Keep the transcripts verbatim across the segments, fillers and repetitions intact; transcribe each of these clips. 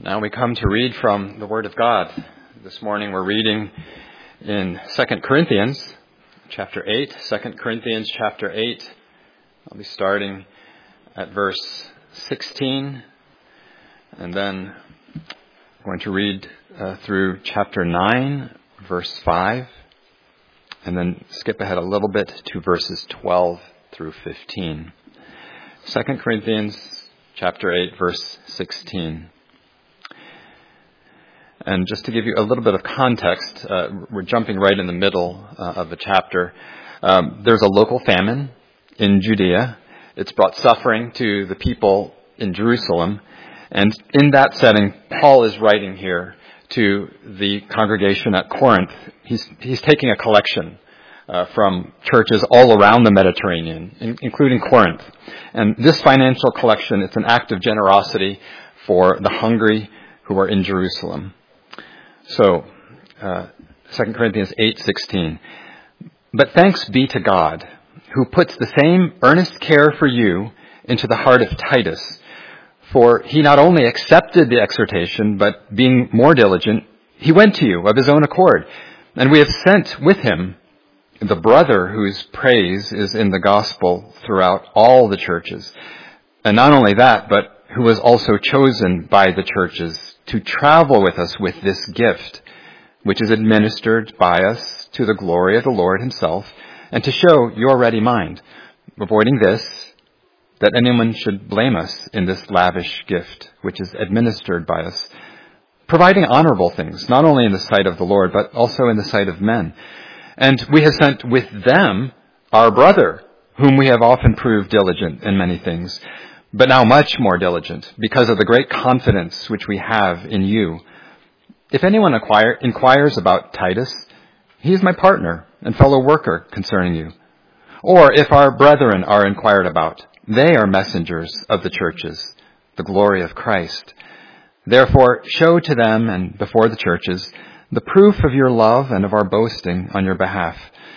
Now we come to read from the Word of God. This morning we're reading in Second Corinthians chapter eight. Second Corinthians chapter eight. I'll be starting at verse sixteen. And then I'm going to read uh, through chapter nine, verse five. And then skip ahead a little bit to verses twelve through fifteen. Second Corinthians chapter eight, verse sixteen. And just to give you a little bit of context, uh, we're jumping right in the middle uh, of the chapter. Um, there's a local famine in Judea. It's brought suffering to the people in Jerusalem. And in that setting, Paul is writing here to the congregation at Corinth. He's, he's taking a collection uh, from churches all around the Mediterranean, in, including Corinth. And this financial collection, it's an act of generosity for the hungry who are in Jerusalem. So, uh, Second Corinthians eight sixteen. But thanks be to God, who puts the same earnest care for you into the heart of Titus. For he not only accepted the exhortation, but being more diligent, he went to you of his own accord. And we have sent with him the brother whose praise is in the gospel throughout all the churches. And not only that, but who was also chosen by the churches to travel with us with this gift, which is administered by us to the glory of the Lord himself, and to show your ready mind, avoiding this, that anyone should blame us in this lavish gift, which is administered by us, providing honorable things, not only in the sight of the Lord, but also in the sight of men. And we have sent with them our brother, whom we have often proved diligent in many things, but now much more diligent, because of the great confidence which we have in you. If anyone acquire, inquires about Titus, he is my partner and fellow worker concerning you. Or if our brethren are inquired about, they are messengers of the churches, the glory of Christ. Therefore, show to them and before the churches the proof of your love and of our boasting on your behalf.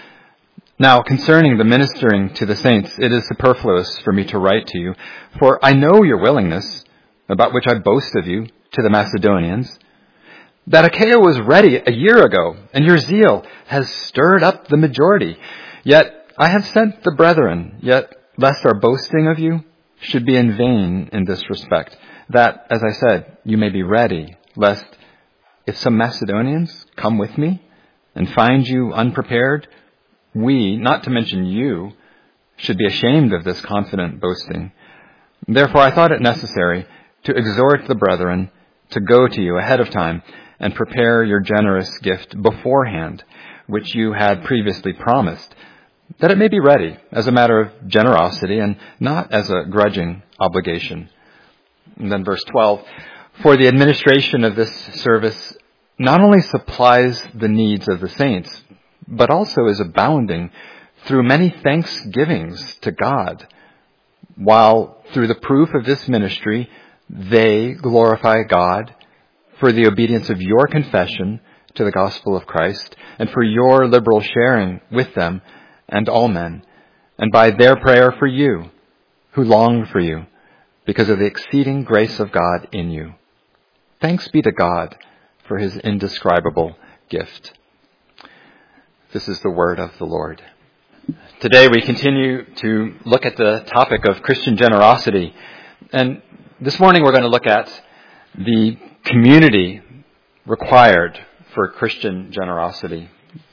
Now, concerning the ministering to the saints, it is superfluous for me to write to you, for I know your willingness, about which I boast of you, to the Macedonians, that Achaia was ready a year ago, and your zeal has stirred up the majority. Yet I have sent the brethren, yet lest our boasting of you should be in vain in this respect, that, as I said, you may be ready, lest if some Macedonians come with me and find you unprepared, we, not to mention you, should be ashamed of this confident boasting. Therefore, I thought it necessary to exhort the brethren to go to you ahead of time and prepare your generous gift beforehand, which you had previously promised, that it may be ready as a matter of generosity and not as a grudging obligation. And then verse twelve, for the administration of this service not only supplies the needs of the saints, but also is abounding through many thanksgivings to God, while through the proof of this ministry, they glorify God for the obedience of your confession to the gospel of Christ, and for your liberal sharing with them and all men, and by their prayer for you, who long for you, because of the exceeding grace of God in you. Thanks be to God for his indescribable gift. This is the word of the Lord. Today we continue to look at the topic of Christian generosity. And this morning we're going to look at the community required for Christian generosity.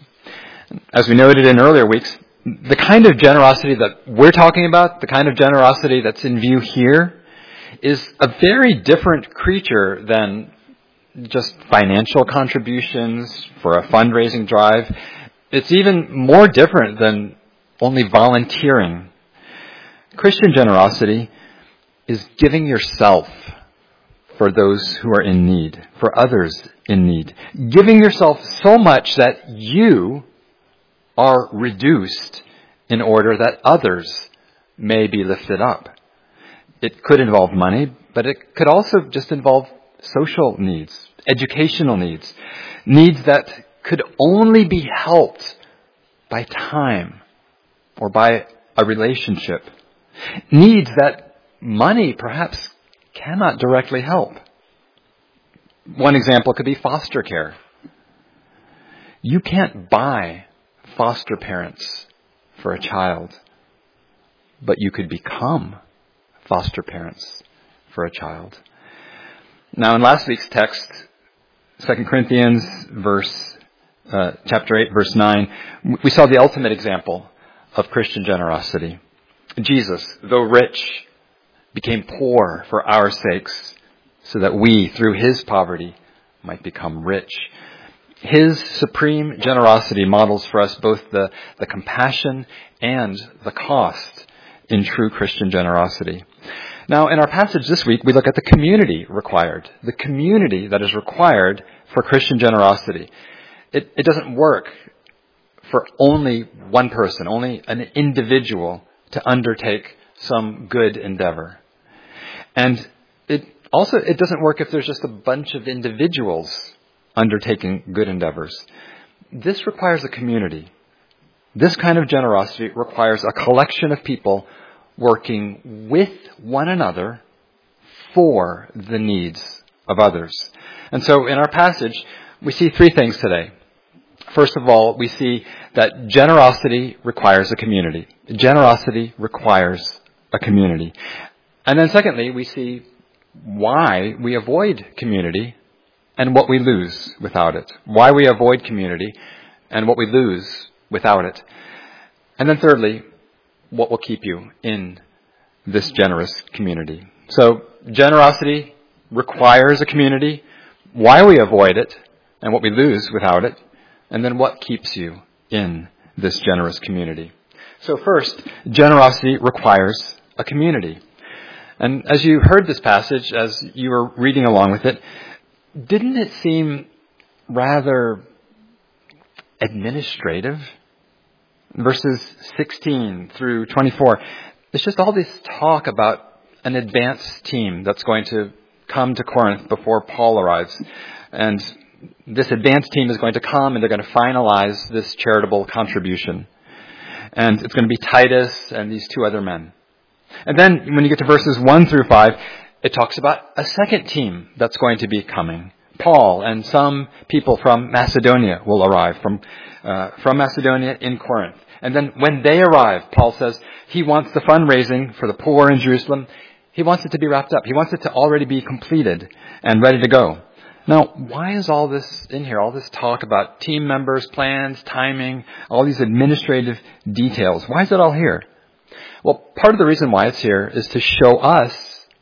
As we noted in earlier weeks, the kind of generosity that we're talking about, the kind of generosity that's in view here, is a very different creature than just financial contributions for a fundraising drive. It's even more different than only volunteering. Christian generosity is giving yourself for those who are in need, for others in need. Giving yourself so much that you are reduced in order that others may be lifted up. It could involve money, but it could also just involve social needs, educational needs, needs that could only be helped by time or by a relationship. Needs that money perhaps cannot directly help. One example could be foster care. You can't buy foster parents for a child, but you could become foster parents for a child. Now, in last week's text, Second Corinthians verse, uh, chapter eight, verse nine, we saw the ultimate example of Christian generosity. Jesus, though rich, became poor for our sakes, so that we, through his poverty, might become rich. His supreme generosity models for us both the, the compassion and the cost in true Christian generosity. Now, in our passage this week, we look at the community required, the community that is required for Christian generosity. It, it doesn't work for only one person, only an individual to undertake some good endeavor. And it also, it doesn't work if there's just a bunch of individuals undertaking good endeavors. This requires a community. This kind of generosity requires a collection of people working with one another for the needs of others. And so in our passage, we see three things today. First of all, we see that generosity requires a community. Generosity requires a community. And then secondly, we see why we avoid community and what we lose without it. Why we avoid community and what we lose without it. And then thirdly, what will keep you in this generous community. So generosity requires a community, why we avoid it and what we lose without it, and then what keeps you in this generous community. So first, generosity requires a community. And as you heard this passage, as you were reading along with it, didn't it seem rather administrative? Verses sixteen through twenty-four, it's just all this talk about an advance team that's going to come to Corinth before Paul arrives. And this advance team is going to come and they're going to finalize this charitable contribution. And it's going to be Titus and these two other men. And then when you get to verses one through five, it talks about a second team that's going to be coming. Paul and some people from Macedonia will arrive from uh, from Macedonia in Corinth. And then when they arrive, Paul says he wants the fundraising for the poor in Jerusalem. He wants it to be wrapped up. He wants it to already be completed and ready to go. Now, why is all this in here? All this talk about team members, plans, timing, all these administrative details. Why is it all here? Well, part of the reason why it's here is to show us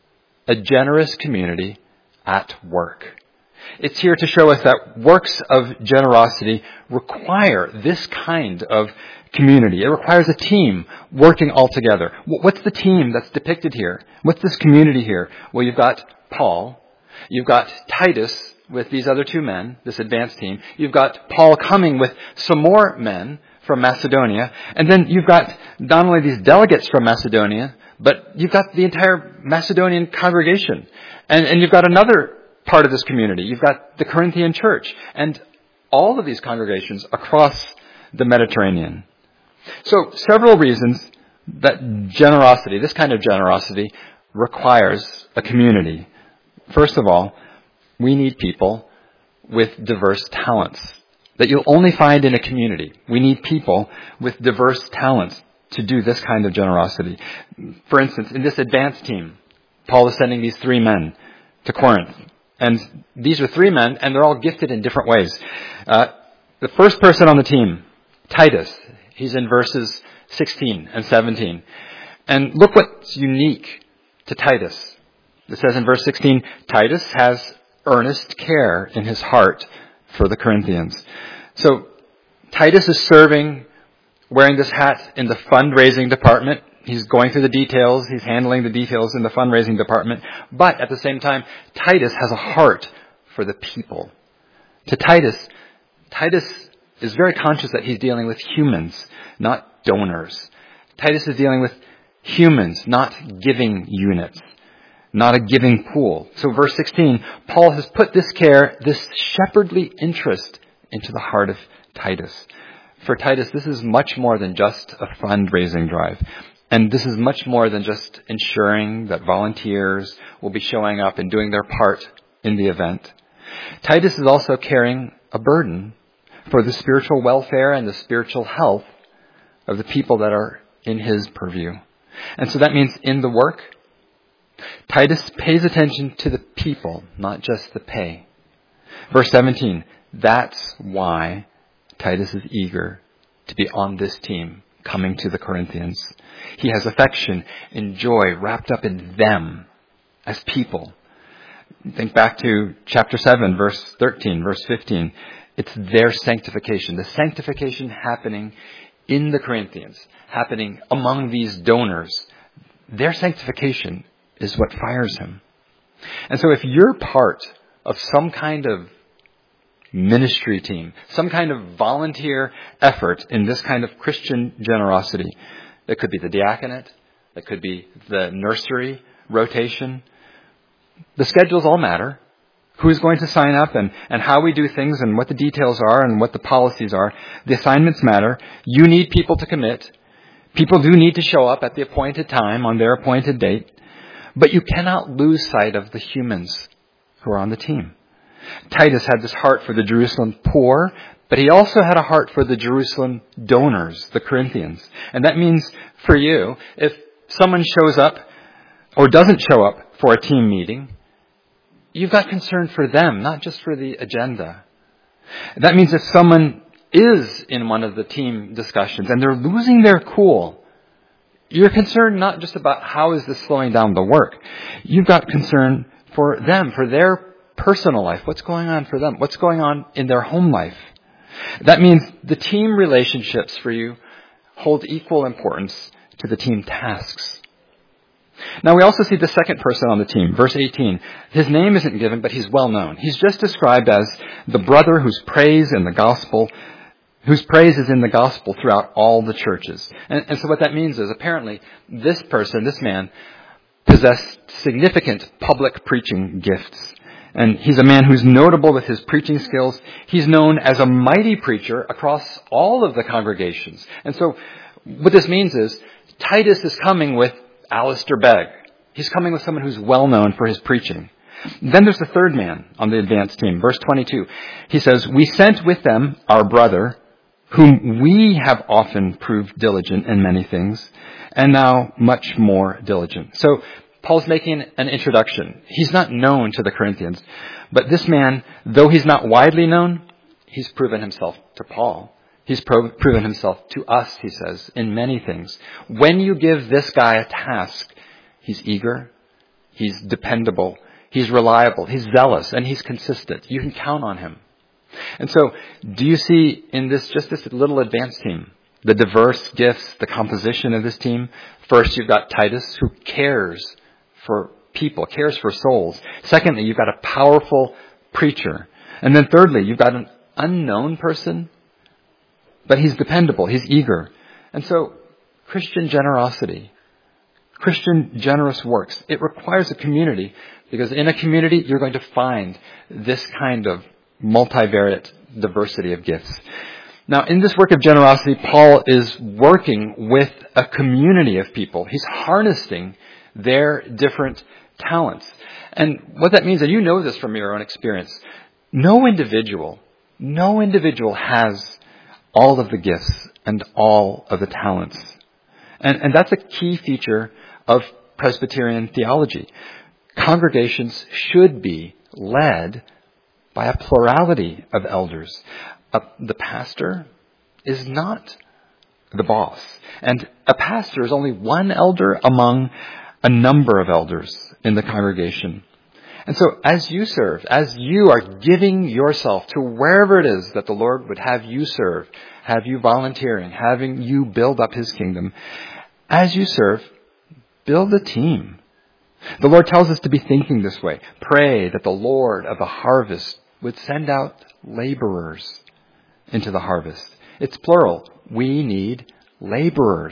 a generous community at work. It's here to show us that works of generosity require this kind of community. It requires a team working all together. What's the team that's depicted here? What's this community here? Well, you've got Paul. You've got Titus with these other two men, this advanced team. You've got Paul coming with some more men from Macedonia. And then you've got not only these delegates from Macedonia, but you've got the entire Macedonian congregation. And, and you've got another part of this community. You've got the Corinthian church and all of these congregations across the Mediterranean. So several reasons that generosity, this kind of generosity, requires a community. First of all, we need people with diverse talents that you'll only find in a community. We need people with diverse talents to do this kind of generosity. For instance, in this advanced team, Paul is sending these three men to Corinth. And these are three men, and they're all gifted in different ways. Uh, the first person on the team, Titus, he's in verses sixteen and seventeen. And look what's unique to Titus. It says in verse sixteen, Titus has earnest care in his heart for the Corinthians. So Titus is serving, wearing this hat in the fundraising department. He's going through the details. He's handling the details in the fundraising department. But at the same time, Titus has a heart for the people. To Titus, Titus is very conscious that he's dealing with humans, not donors. Titus is dealing with humans, not giving units, not a giving pool. So verse sixteen, Paul has put this care, this shepherdly interest into the heart of Titus. For Titus, this is much more than just a fundraising drive. And this is much more than just ensuring that volunteers will be showing up and doing their part in the event. Titus is also carrying a burden for the spiritual welfare and the spiritual health of the people that are in his purview. And so that means in the work, Titus pays attention to the people, not just the pay. Verse seventeen, that's why Titus is eager to be on this team coming to the Corinthians. He has affection and joy wrapped up in them as people. Think back to chapter seven, verse thirteen, verse fifteen. It's their sanctification. The sanctification happening in the Corinthians, happening among these donors. Their sanctification is what fires him. And so if you're part of some kind of ministry team, some kind of volunteer effort in this kind of Christian generosity, that could be the diaconate, that could be the nursery rotation. The schedules all matter. Who's going to sign up and, and how we do things and what the details are and what the policies are. The assignments matter. You need people to commit. People do need to show up at the appointed time on their appointed date. But you cannot lose sight of the humans who are on the team. Titus had this heart for the Jerusalem poor, but he also had a heart for the Jerusalem donors, the Corinthians. And that means for you, if someone shows up or doesn't show up for a team meeting, you've got concern for them, not just for the agenda. That means if someone is in one of the team discussions and they're losing their cool, you're concerned not just about how is this slowing down the work. You've got concern for them, for their personal life. What's going on for them? What's going on in their home life? That means the team relationships for you hold equal importance to the team tasks. Now we also see the second person on the team, verse eighteen. His name isn't given, but he's well known. He's just described as the brother whose praise in the gospel, whose praise is in the gospel throughout all the churches. And, and so what that means is apparently this person, this man, possessed significant public preaching gifts. And he's a man who's notable with his preaching skills. He's known as a mighty preacher across all of the congregations. And so what this means is Titus is coming with Alistair Begg. He's coming with someone who's well known for his preaching. Then there's the third man on the advanced team. Verse twenty-two. He says, we sent with them our brother, whom we have often proved diligent in many things, and now much more diligent. So Paul's making an introduction. He's not known to the Corinthians, but this man, though he's not widely known, he's proven himself to Paul. He's pro- proven himself to us, he says, in many things. When you give this guy a task, he's eager, he's dependable, he's reliable, he's zealous, and he's consistent. You can count on him. And so, do you see in this, just this little advanced team, the diverse gifts, the composition of this team? First, you've got Titus, who cares for people, cares for souls. Secondly, you've got a powerful preacher. And then thirdly, you've got an unknown person, but he's dependable, he's eager. And so, Christian generosity, Christian generous works, it requires a community, because in a community, you're going to find this kind of multivariate diversity of gifts. Now, in this work of generosity, Paul is working with a community of people. He's harnessing their different talents. And what that means, and you know this from your own experience, no individual, no individual has all of the gifts and all of the talents. And, and that's a key feature of Presbyterian theology. Congregations should be led by a plurality of elders. Uh, the pastor is not the boss. And a pastor is only one elder among a number of elders in the congregation. And so as you serve, as you are giving yourself to wherever it is that the Lord would have you serve, have you volunteering, having you build up his kingdom, as you serve, build a team. The Lord tells us to be thinking this way. Pray that the Lord of the harvest would send out laborers into the harvest. It's plural. We need laborers.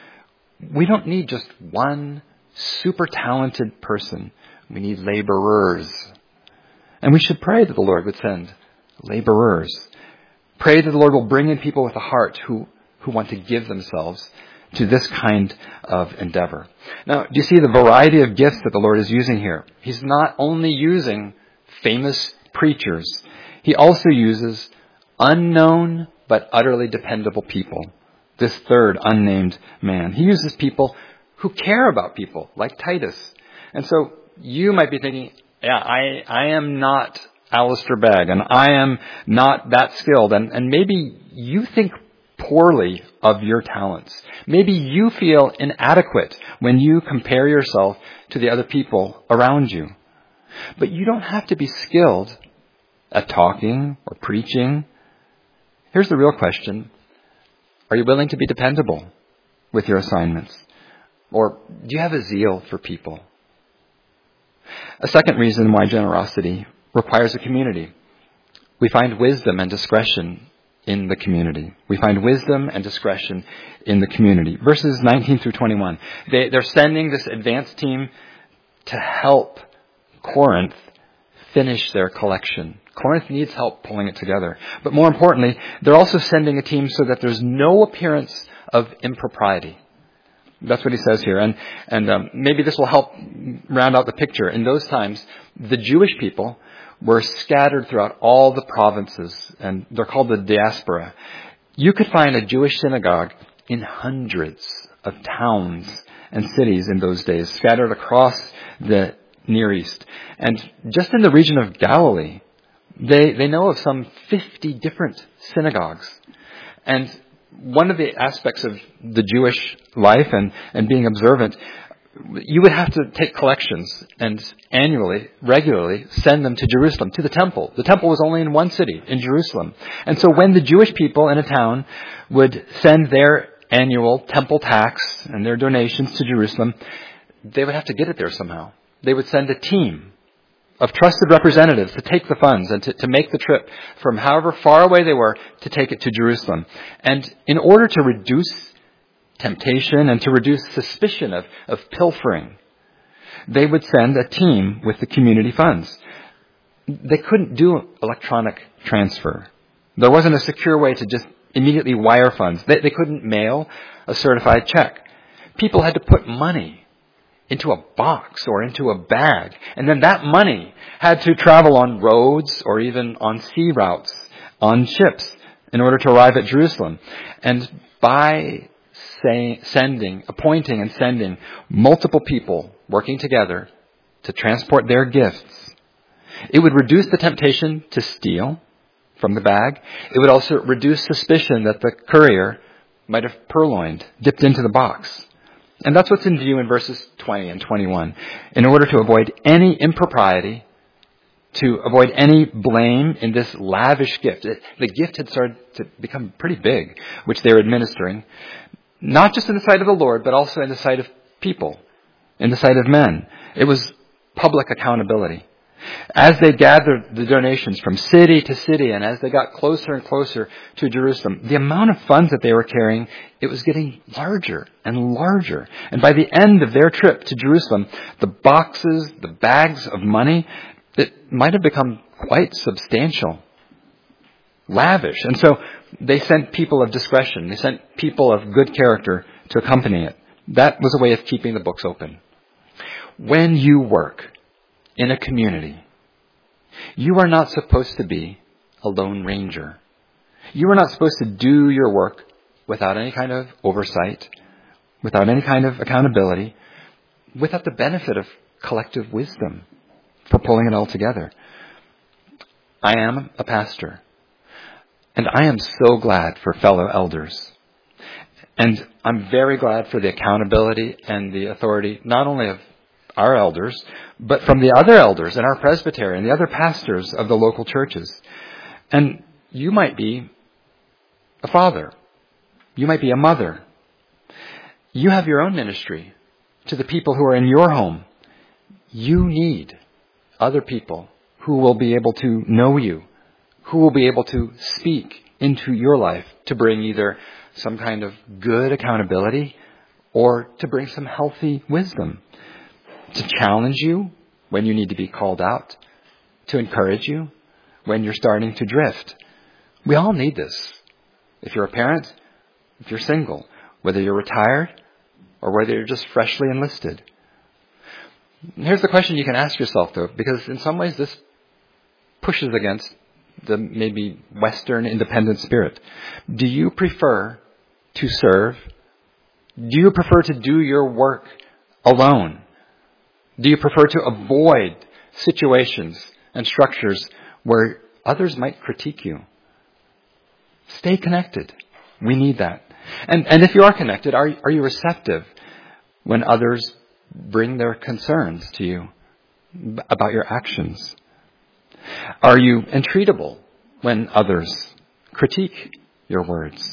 We don't need just one super talented person. We need laborers. And we should pray that the Lord would send laborers. Pray that the Lord will bring in people with a heart who, who want to give themselves to this kind of endeavor. Now, do you see the variety of gifts that the Lord is using here? He's not only using famous preachers. He also uses unknown but utterly dependable people. This third unnamed man. He uses people who care about people, like Titus. And so you might be thinking, yeah, I, I am not Alistair Begg, and I am not that skilled. And, and maybe you think poorly of your talents. Maybe you feel inadequate when you compare yourself to the other people around you. But you don't have to be skilled at talking or preaching. Here's the real question. Are you willing to be dependable with your assignments? Or do you have a zeal for people? A second reason why generosity requires a community. We find wisdom and discretion in the community. We find wisdom and discretion in the community. Verses nineteen through twenty-one. They, they're sending this advance team to help Corinth finish their collection. Corinth needs help pulling it together. But more importantly, they're also sending a team so that there's no appearance of impropriety. That's what he says here. And, and um, maybe this will help round out the picture. In those times, the Jewish people were scattered throughout all the provinces, and they're called the diaspora. You could find a Jewish synagogue in hundreds of towns and cities in those days, scattered across the Near East. And just in the region of Galilee, they, they know of some fifty different synagogues. And one of the aspects of the Jewish life and, and being observant, you would have to take collections and annually, regularly, send them to Jerusalem, to the temple. The temple was only in one city, in Jerusalem. And so when the Jewish people in a town would send their annual temple tax and their donations to Jerusalem, they would have to get it there somehow. They would send a team of trusted representatives to take the funds and to, to make the trip from however far away they were to take it to Jerusalem. And in order to reduce temptation and to reduce suspicion of, of pilfering, they would send a team with the community funds. They couldn't do electronic transfer. There wasn't a secure way to just immediately wire funds. They, they couldn't mail a certified check. People had to put money into a box or into a bag. And then that money had to travel on roads or even on sea routes, on ships, in order to arrive at Jerusalem. And by say, sending, appointing and sending multiple people working together to transport their gifts, it would reduce the temptation to steal from the bag. It would also reduce suspicion that the courier might have purloined, dipped into the box. And that's what's in view in verses twenty and twenty-one. In order to avoid any impropriety, to avoid any blame in this lavish gift. It, the gift had started to become pretty big, which they were administering, not just in the sight of the Lord, but also in the sight of people, in the sight of men. It was public accountability. As they gathered the donations from city to city, and as they got closer and closer to Jerusalem, the amount of funds that they were carrying, it was getting larger and larger. And by the end of their trip to Jerusalem, the boxes, the bags of money, it might have become quite substantial, lavish. And so they sent people of discretion. They sent people of good character to accompany it. That was a way of keeping the books open. When you work in a community, you are not supposed to be a lone ranger. You are not supposed to do your work without any kind of oversight, without any kind of accountability, without the benefit of collective wisdom for pulling it all together. I am a pastor, and I am so glad for fellow elders. And I'm very glad for the accountability and the authority, not only of our elders, but from the other elders and our presbytery and the other pastors of the local churches. And you might be a father. You might be a mother. You have your own ministry to the people who are in your home. You need other people who will be able to know you, who will be able to speak into your life to bring either some kind of good accountability or to bring some healthy wisdom, to challenge you when you need to be called out, to encourage you when you're starting to drift. We all need this. If you're a parent, if you're single, whether you're retired or whether you're just freshly enlisted. Here's the question you can ask yourself, though, because in some ways this pushes against the maybe Western independent spirit. Do you prefer to serve? Do you prefer to do your work alone? Do you prefer to avoid situations and structures where others might critique you? Stay connected. We need that. And and if you are connected, are, are you receptive when others bring their concerns to you about your actions? Are you entreatable when others critique your words?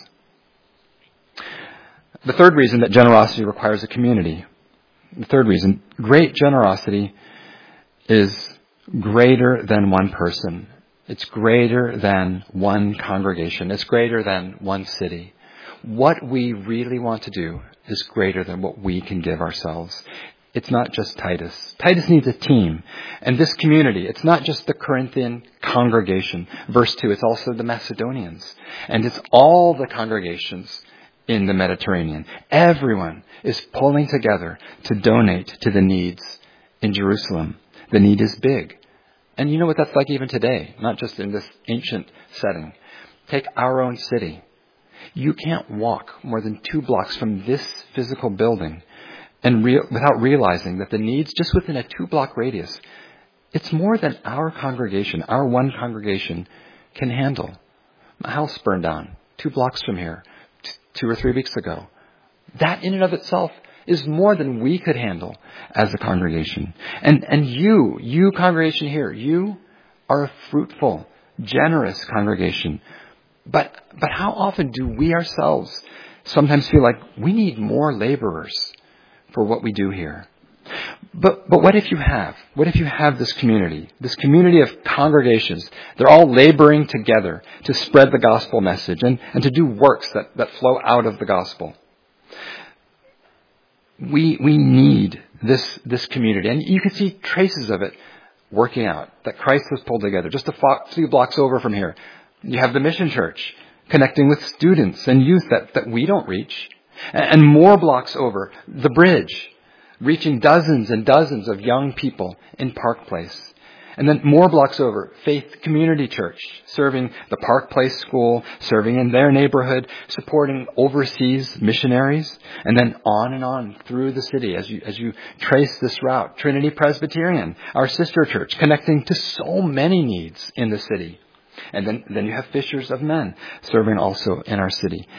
The third reason that generosity requires a community. The third reason, great generosity is greater than one person. It's greater than one congregation. It's greater than one city. What we really want to do is greater than what we can give ourselves. It's not just Titus. Titus needs a team. And this community, it's not just the Corinthian congregation. Verse two, it's also the Macedonians. And it's all the congregations in the Mediterranean. Everyone is pulling together to donate to the needs in Jerusalem. The need is big. And you know what that's like even today, not just in this ancient setting. Take our own city. You can't walk more than two blocks from this physical building and re- without realizing that the needs just within a two-block radius, it's more than our congregation, our one congregation, can handle. My house burned down two blocks from here t- two or three weeks ago. That in and of itself is more than we could handle as a congregation. And and you, you congregation here, you are a fruitful, generous congregation. But but how often do we ourselves sometimes feel like we need more laborers for what we do here? But but what if you have? What if you have this community, this community of congregations? They're all laboring together to spread the gospel message and, and to do works that, that flow out of the gospel. We we need this this community. And you can see traces of it working out, that Christ was pulled together. Just a few blocks over from here, you have the Mission Church connecting with students and youth that, that we don't reach. And more blocks over, the Bridge, reaching dozens and dozens of young people in Park Place. And then more blocks over, Faith Community Church, serving the Park Place School, serving in their neighborhood, supporting overseas missionaries, and then on and on through the city as you as you trace this route. Trinity Presbyterian, our sister church, connecting to so many needs in the city. And then, then you have Fishers of Men, serving also in our city.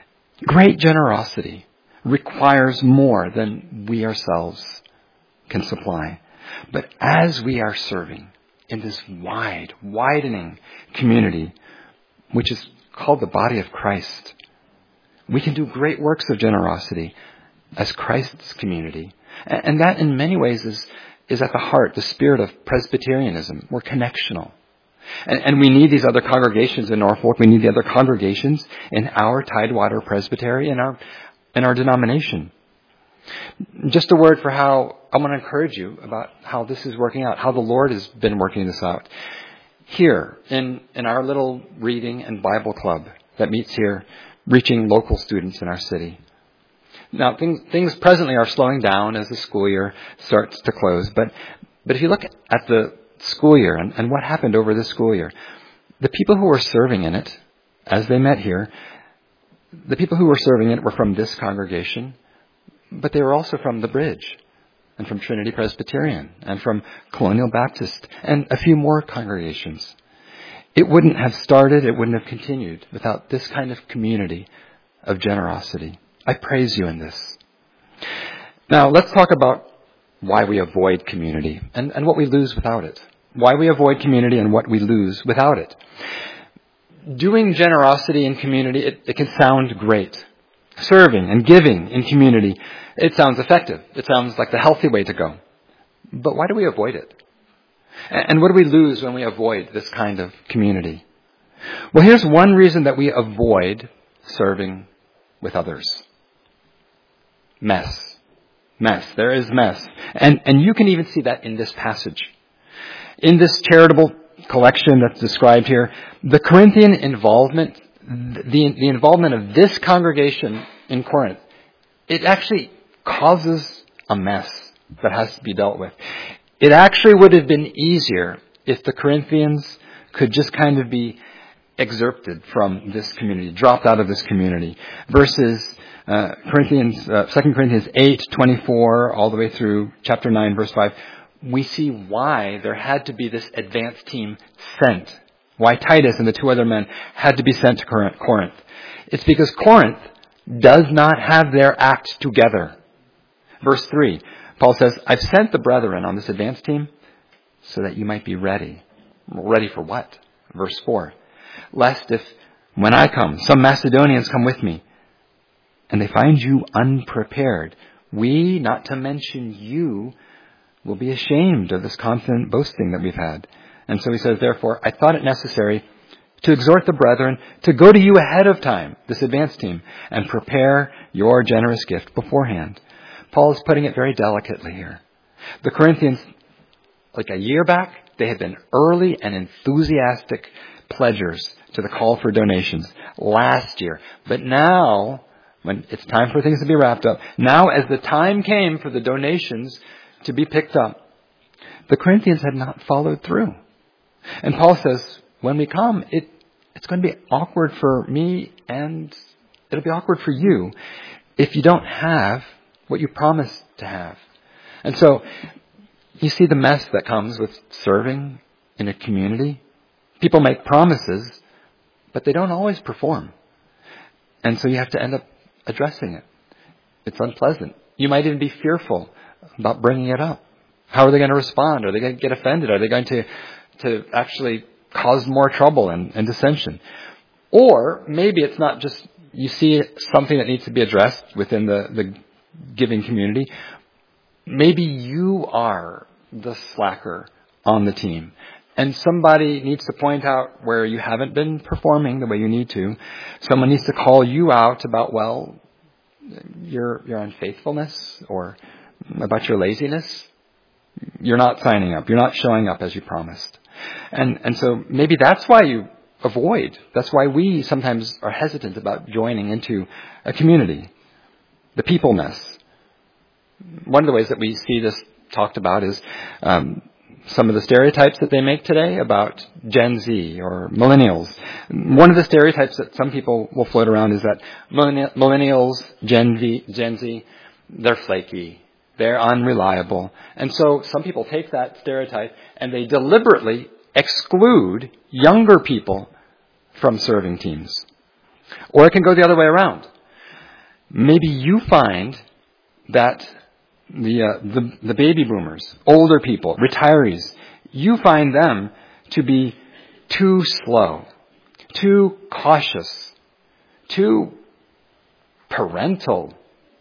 Great generosity requires more than we ourselves can supply. But as we are serving in this wide, widening community, which is called the body of Christ, we can do great works of generosity as Christ's community. And that in many ways is, is at the heart, the spirit of Presbyterianism. We're connectional. And, and we need these other congregations in Norfolk. We need the other congregations in our Tidewater Presbytery and our, in our denomination. Just a word for how I want to encourage you about how this is working out, how the Lord has been working this out. Here, in, in our little reading and Bible club that meets here, reaching local students in our city. Now, things, things presently are slowing down as the school year starts to close. But, but if you look at the school year and, and what happened over this school year, the people who were serving in it, as they met here, the people who were serving it were from this congregation, but they were also from the Bridge and from Trinity Presbyterian and from Colonial Baptist and a few more congregations. It wouldn't have started, it wouldn't have continued without this kind of community of generosity. I praise you in this. Now, let's talk about why we avoid community and, and what we lose without it. Why we avoid community and what we lose without it. Doing generosity in community, it, it can sound great. Serving and giving in community, it sounds effective. It sounds like the healthy way to go. But why do we avoid it? And what do we lose when we avoid this kind of community? Well, here's one reason that we avoid serving with others. Mess. Mess. There is mess. And, and you can even see that in this passage. In this charitable collection that's described here, the Corinthian involvement, the, the involvement of this congregation in Corinth, it actually causes a mess that has to be dealt with. It actually would have been easier if the Corinthians could just kind of be excerpted from this community, dropped out of this community, versus uh, Corinthians, uh, Second Corinthians eight twenty-four all the way through chapter nine, verse five, we see why there had to be this advance team sent. Why Titus and the two other men had to be sent to Corinth. It's because Corinth does not have their act together. Verse three, Paul says, I've sent the brethren on this advance team so that you might be ready. Ready for what? Verse four, lest if, when I come, some Macedonians come with me, and they find you unprepared, we, not to mention you, will be ashamed of this confident boasting that we've had. And so he says, therefore, I thought it necessary to exhort the brethren to go to you ahead of time, this advance team, and prepare your generous gift beforehand. Paul is putting it very delicately here. The Corinthians, like a year back, they had been early and enthusiastic pledgers to the call for donations last year. But now, when it's time for things to be wrapped up, now as the time came for the donations to be picked up, the Corinthians had not followed through. And Paul says, when we come, it, it's going to be awkward for me and it'll be awkward for you if you don't have what you promised to have. And so you see the mess that comes with serving in a community. People make promises, but they don't always perform. And so you have to end up addressing it. It's unpleasant. You might even be fearful about bringing it up. How are they going to respond? Are they going to get offended? Are they going to, to actually cause more trouble and, and dissension? Or maybe it's not just you see something that needs to be addressed within the, the giving community. Maybe you are the slacker on the team. And somebody needs to point out where you haven't been performing the way you need to. Someone needs to call you out about, well, your your unfaithfulness or about your laziness. You're not signing up. You're not showing up as you promised. And and so maybe that's why you avoid. That's why we sometimes are hesitant about joining into a community. The people mess. One of the ways that we see this talked about is um, some of the stereotypes that they make today about Gen Z or millennials. One of the stereotypes that some people will float around is that millennials, Gen V, Gen Z, they're flaky. They're unreliable. And so some people take that stereotype and they deliberately exclude younger people from serving teams. Or it can go the other way around. Maybe you find that the, uh, the the baby boomers, older people, retirees, you find them to be too slow, too cautious, too parental.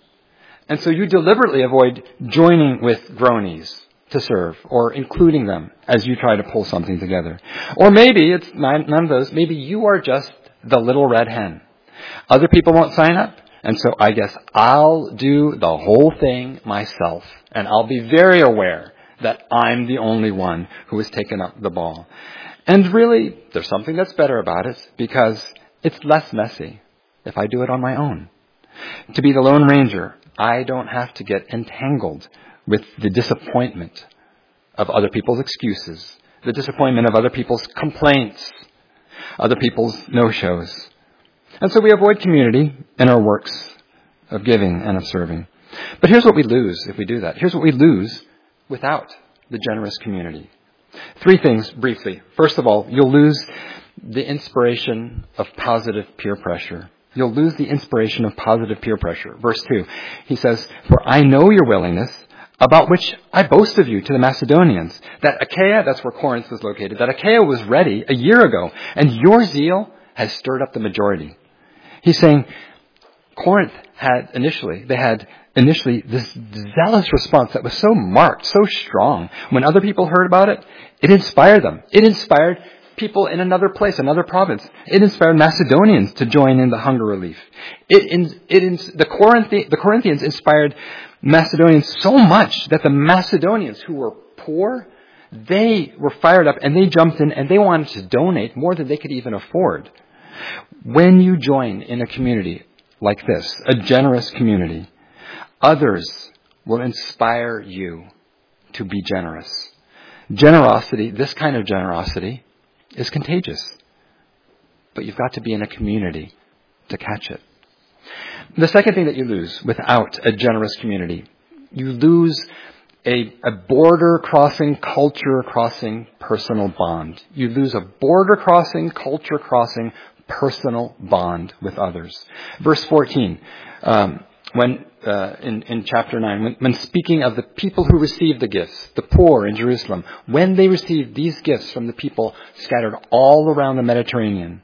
And so you deliberately avoid joining with groanies to serve or including them as you try to pull something together. Or maybe it's none of those. Maybe you are just the little red hen. Other people won't sign up. And so I guess I'll do the whole thing myself. And I'll be very aware that I'm the only one who has taken up the ball. And really, there's something that's better about it because it's less messy if I do it on my own. To be the Lone Ranger, I don't have to get entangled with the disappointment of other people's excuses, the disappointment of other people's complaints, other people's no-shows. And so we avoid community in our works of giving and of serving. But here's what we lose if we do that. Here's what we lose without the generous community. Three things briefly. First of all, you'll lose the inspiration of positive peer pressure. You'll lose the inspiration of positive peer pressure. Verse two, he says, for I know your willingness, about which I boast of you to the Macedonians, that Achaia, that's where Corinth was located, that Achaia was ready a year ago, and your zeal has stirred up the majority. He's saying Corinth had initially, they had initially this zealous response that was so marked, so strong. When other people heard about it, it inspired them. It inspired people in another place, another province. It inspired Macedonians to join in the hunger relief. It, it, the, Corinthi, the Corinthians inspired Macedonians so much that the Macedonians who were poor, they were fired up and they jumped in and they wanted to donate more than they could even afford. When you join in a community like this, a generous community, others will inspire you to be generous. Generosity, this kind of generosity, is contagious. But you've got to be in a community to catch it. The second thing that you lose without a generous community, you lose a, a border-crossing, culture-crossing personal bond. You lose a border-crossing, culture-crossing personal bond with others. Verse fourteen, um, when uh, in, in chapter nine, when, when speaking of the people who received the gifts, the poor in Jerusalem, when they received these gifts from the people scattered all around the Mediterranean,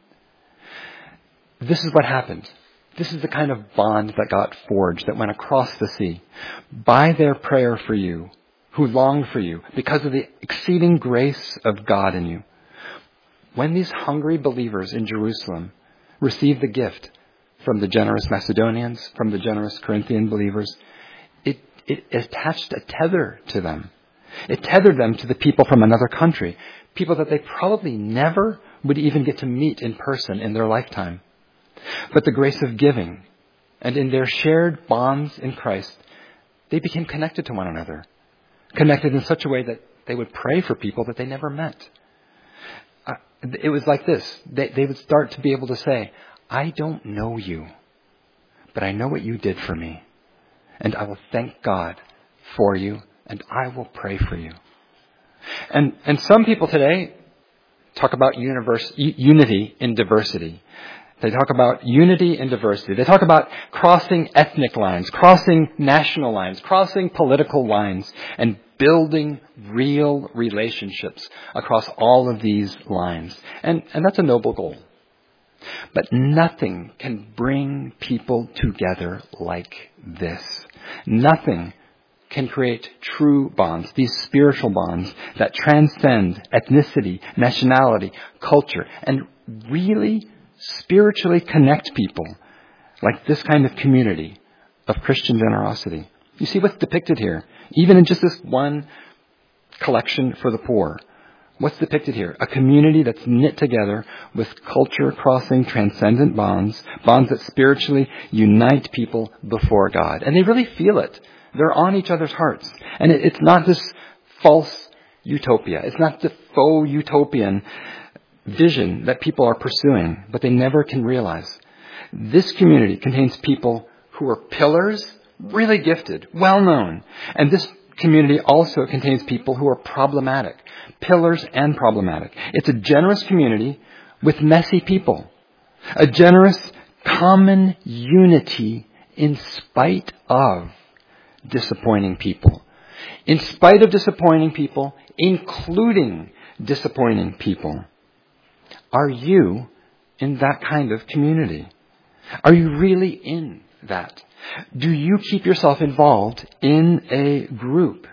this is what happened. This is the kind of bond that got forged, that went across the sea. By their prayer for you, who longed for you, because of the exceeding grace of God in you. When these hungry believers in Jerusalem received the gift from the generous Macedonians, from the generous Corinthian believers, it, it attached a tether to them. It tethered them to the people from another country, people that they probably never would even get to meet in person in their lifetime. But the grace of giving, and in their shared bonds in Christ, they became connected to one another, connected in such a way that they would pray for people that they never met. Uh, it was like this. They, they would start to be able to say, I don't know you, but I know what you did for me. And I will thank God for you, and I will pray for you. And, and some people today talk about universe, unity in diversity. They talk about unity and diversity. They talk about crossing ethnic lines, crossing national lines, crossing political lines, and building real relationships across all of these lines. And, and that's a noble goal. But nothing can bring people together like this. Nothing can create true bonds, these spiritual bonds that transcend ethnicity, nationality, culture, and really spiritually connect people like this kind of community of Christian generosity. You see what's depicted here, even in just this one collection for the poor. What's depicted here? A community that's knit together with culture-crossing, transcendent bonds, bonds that spiritually unite people before God. And they really feel it. They're on each other's hearts. And it, it's not this false utopia. It's not the faux utopian vision that people are pursuing, but they never can realize. This community contains people who are pillars, really gifted, well-known. And this community also contains people who are problematic, pillars and problematic. It's a generous community with messy people. A generous common unity in spite of disappointing people. In spite of disappointing people, including disappointing people. Are you in that kind of community? Are you really in that? Do you keep yourself involved in a group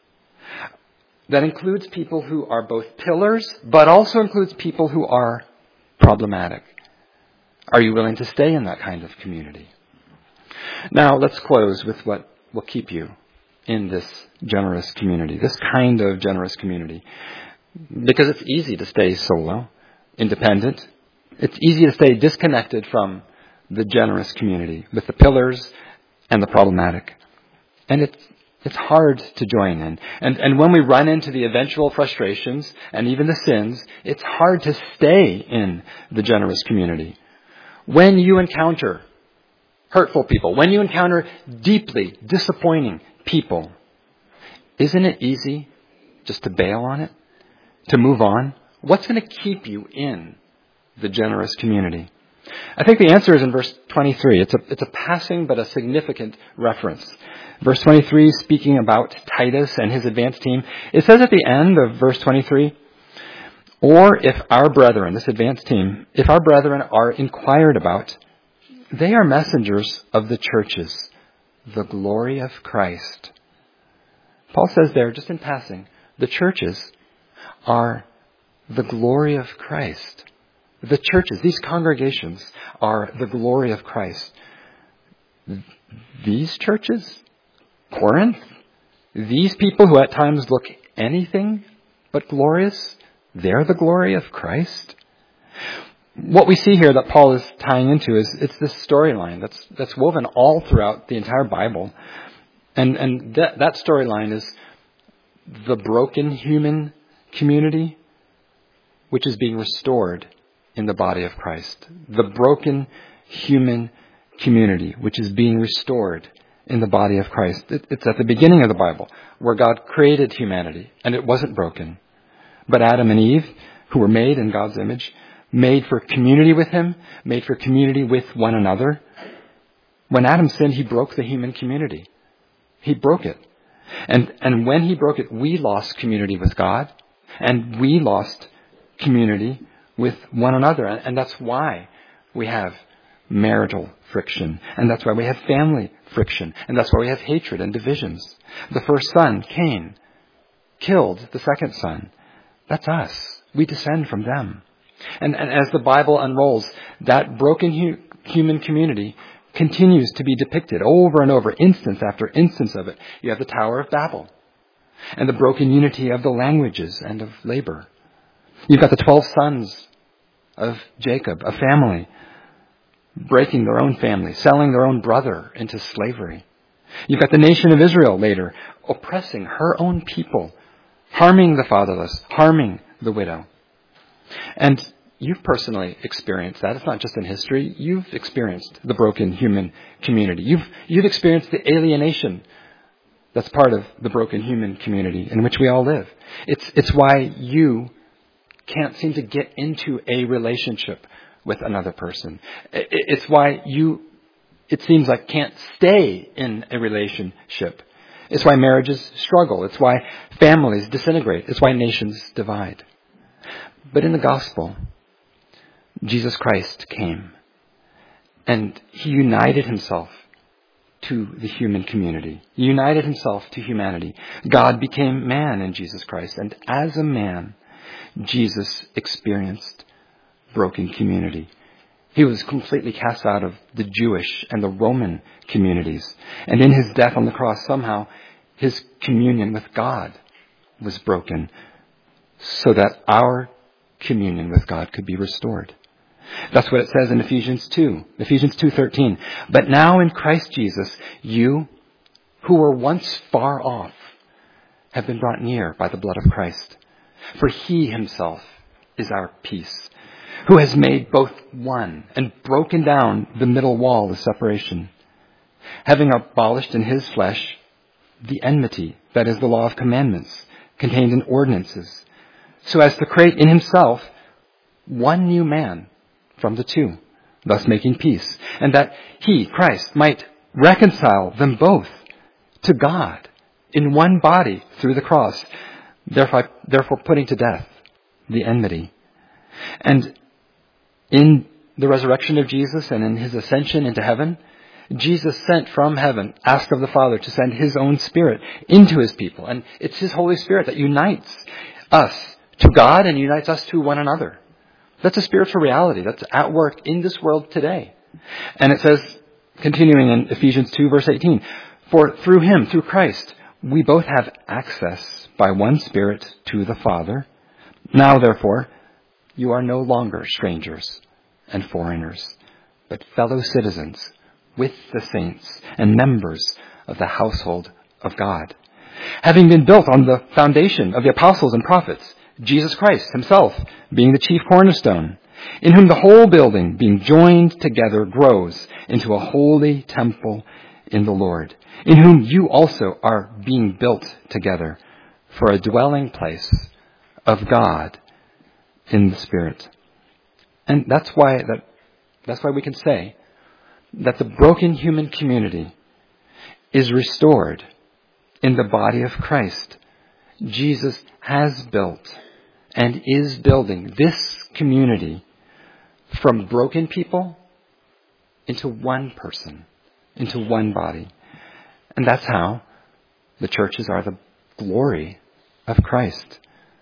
that includes people who are both pillars, but also includes people who are problematic? Are you willing to stay in that kind of community? Now, let's close with what will keep you in this generous community, this kind of generous community. Because it's easy to stay solo, independent. It's easy to stay disconnected from the generous community with the pillars and the problematic. And it's it's hard to join in. And and when we run into the eventual frustrations and even the sins, it's hard to stay in the generous community. When you encounter hurtful people, when you encounter deeply disappointing people, isn't it easy just to bail on it? To move on? What's going to keep you in the generous community? I think the answer is in verse twenty-three. It's a, it's a passing but a significant reference. Verse twenty-three, speaking about Titus and his advance team, it says at the end of verse twenty-three, or if our brethren, this advance team, if our brethren are inquired about, they are messengers of the churches, the glory of Christ. Paul says there, just in passing, the churches are the glory of Christ. The churches, these congregations, are the glory of Christ. These churches, Corinth, these people who at times look anything but glorious, they're the glory of Christ. What we see here that Paul is tying into is it's this storyline that's that's woven all throughout the entire Bible. And and that, that storyline is the broken human community which is being restored in the body of Christ. The broken human community which is being restored in the body of Christ. It, it's at the beginning of the Bible where God created humanity and it wasn't broken. But Adam and Eve, who were made in God's image, made for community with him, made for community with one another. When Adam sinned, he broke the human community. He broke it. And, and when he broke it, we lost community with God and we lost community with one another. And, and that's why we have marital friction. And that's why we have family friction. And that's why we have hatred and divisions. The first son, Cain, killed the second son. That's us. We descend from them. And, and as the Bible unrolls, that broken hu- human community continues to be depicted over and over, instance after instance of it. You have the Tower of Babel and the broken unity of the languages and of labor. You've got the twelve sons of Jacob, a family, breaking their own family, selling their own brother into slavery. You've got the nation of Israel later, oppressing her own people, harming the fatherless, harming the widow. And you've personally experienced that. It's not just in history. You've experienced the broken human community. You've, you've experienced the alienation that's part of the broken human community in which we all live. It's, it's why you can't seem to get into a relationship with another person. It's why you, it seems like, can't stay in a relationship. It's why marriages struggle. It's why families disintegrate. It's why nations divide. But in the gospel, Jesus Christ came and he united himself to the human community. He united himself to humanity. God became man in Jesus Christ. And as a man, Jesus experienced broken community. He was completely cast out of the Jewish and the Roman communities. And in his death on the cross, somehow his communion with God was broken so that our communion with God could be restored. That's what it says in Ephesians two. Ephesians two thirteen. But now in Christ Jesus, you who were once far off have been brought near by the blood of Christ. For he himself is our peace, who has made both one and broken down the middle wall of separation, having abolished in his flesh the enmity, that is the law of commandments, contained in ordinances, so as to create in himself one new man from the two, thus making peace, and that he, Christ, might reconcile them both to God in one body through the cross, therefore, therefore putting to death the enmity. And in the resurrection of Jesus and in his ascension into heaven, Jesus sent from heaven, asked of the Father to send his own Spirit into his people. And it's his Holy Spirit that unites us to God and unites us to one another. That's a spiritual reality that's at work in this world today. And it says, continuing in Ephesians two, verse eighteen, for through him, through Christ, we both have access by one Spirit to the Father. Now, therefore, you are no longer strangers and foreigners, but fellow citizens with the saints and members of the household of God, having been built on the foundation of the apostles and prophets, Jesus Christ himself being the chief cornerstone, in whom the whole building, being joined together, grows into a holy temple in the Lord, in whom you also are being built together for a dwelling place of God in the Spirit. And that's why that that's why we can say that the broken human community is restored in the body of Christ. Jesus has built and is building this community from broken people into one person, into one body. And that's how the churches are the glory of Christ.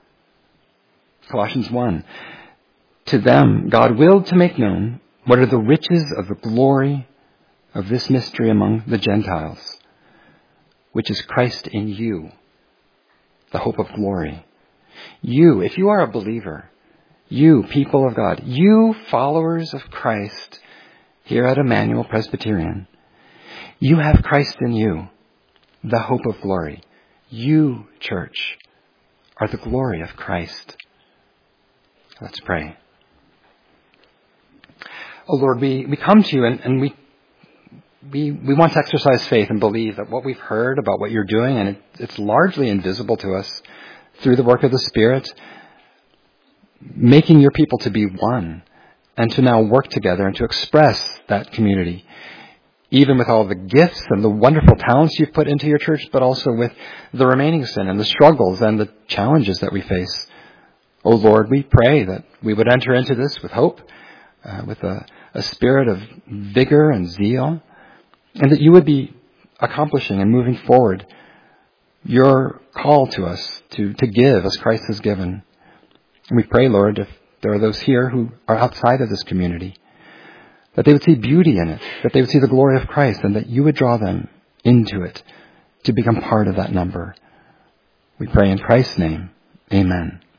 Colossians one. To them God willed to make known what are the riches of the glory of this mystery among the Gentiles, which is Christ in you, the hope of glory. You, if you are a believer, you, people of God, you, followers of Christ, here at Emmanuel Presbyterian, you have Christ in you, the hope of glory. You, church, are the glory of Christ. Let's pray. Oh Lord, we, we come to you and, and we, we we want to exercise faith and believe that what we've heard about what you're doing, and it, it's largely invisible to us through the work of the Spirit, making your people to be one and to now work together and to express that community, even with all the gifts and the wonderful talents you've put into your church, but also with the remaining sin and the struggles and the challenges that we face. Oh Lord, we pray that we would enter into this with hope, uh, with a, a spirit of vigor and zeal, and that you would be accomplishing and moving forward your call to us to, to give as Christ has given. And we pray, Lord, if there are those here who are outside of this community, that they would see beauty in it, that they would see the glory of Christ, and that you would draw them into it to become part of that number. We pray in Christ's name. Amen.